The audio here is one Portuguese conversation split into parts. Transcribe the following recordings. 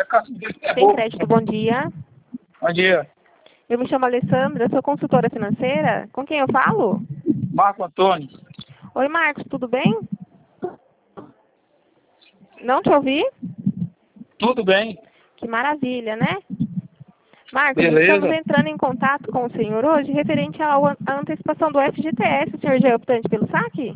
É Tem boa. crédito, bom dia. Bom dia. Eu me chamo Alessandra, sou consultora financeira. Com quem eu falo? Marco Antônio. Oi, Marcos, tudo bem? Não te ouvi? Tudo bem? Que maravilha, né? Marcos, Beleza. estamos entrando em contato com o senhor hoje referente à antecipação do FGTS. O senhor já é optante pelo saque?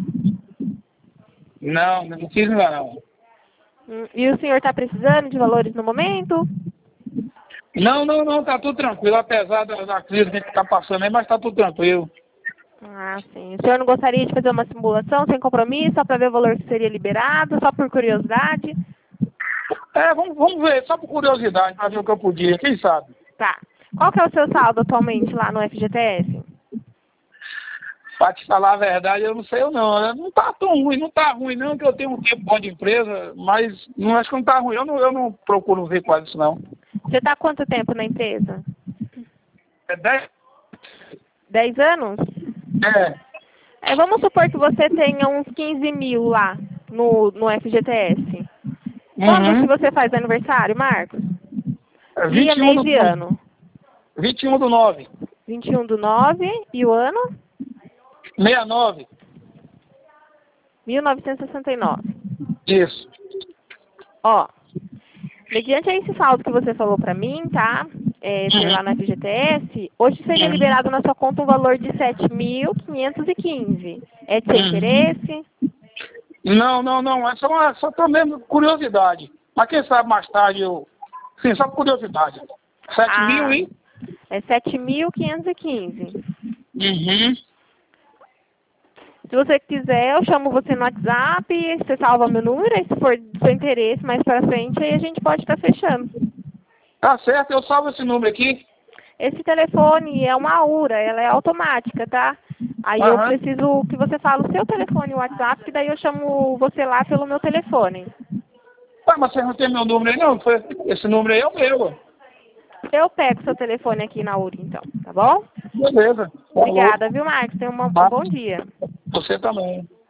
Não fiz ainda não. E o senhor está precisando de valores no momento? Não, tá tudo tranquilo, apesar da crise que a gente está passando aí, mas tá tudo tranquilo. Ah, sim. O senhor não gostaria de fazer uma simulação sem compromisso, só para ver o valor que seria liberado, só por curiosidade? Vamos ver, só por curiosidade, para ver o que eu podia, quem sabe? Tá. Qual que é o seu saldo atualmente lá no FGTS? Para te falar a verdade, eu não sei eu não, né? Não tá tão ruim, não tá ruim não, que eu tenho um tempo bom de empresa, mas não acho que não tá ruim, eu não procuro ver quase isso não. Você está há quanto tempo na empresa? É 10? 10 anos? Vamos supor que você tenha uns 15 mil lá no FGTS. Quando que Uhum. você faz aniversário, Marcos? É Dia, 21 mês do e ano. 21 do 9. 21/9 e o ano? 69. 1969. Isso. Ó, mediante esse saldo que você falou pra mim, tá? Ter lá no FGTS, hoje seria liberado na sua conta um valor de 7.515. É de seu interesse? Não, é só tô mesmo curiosidade. Mas quem sabe mais tarde eu... Sim, só por curiosidade. 7 mil e... É 7.515. Uhum. Se você quiser, eu chamo você no WhatsApp, você salva meu número, e se for do seu interesse mais pra frente, aí a gente pode estar fechando. Tá certo, eu salvo esse número aqui. Esse telefone é uma URA, ela é automática, tá? Aí eu preciso que você fale o seu telefone e o WhatsApp, que daí eu chamo você lá pelo meu telefone. Mas você não tem meu número aí não? Esse número aí é o meu. Eu pego seu telefone aqui na URA, então, tá bom? Beleza. Obrigada, viu, Marcos? Tenha um bom dia. Você também.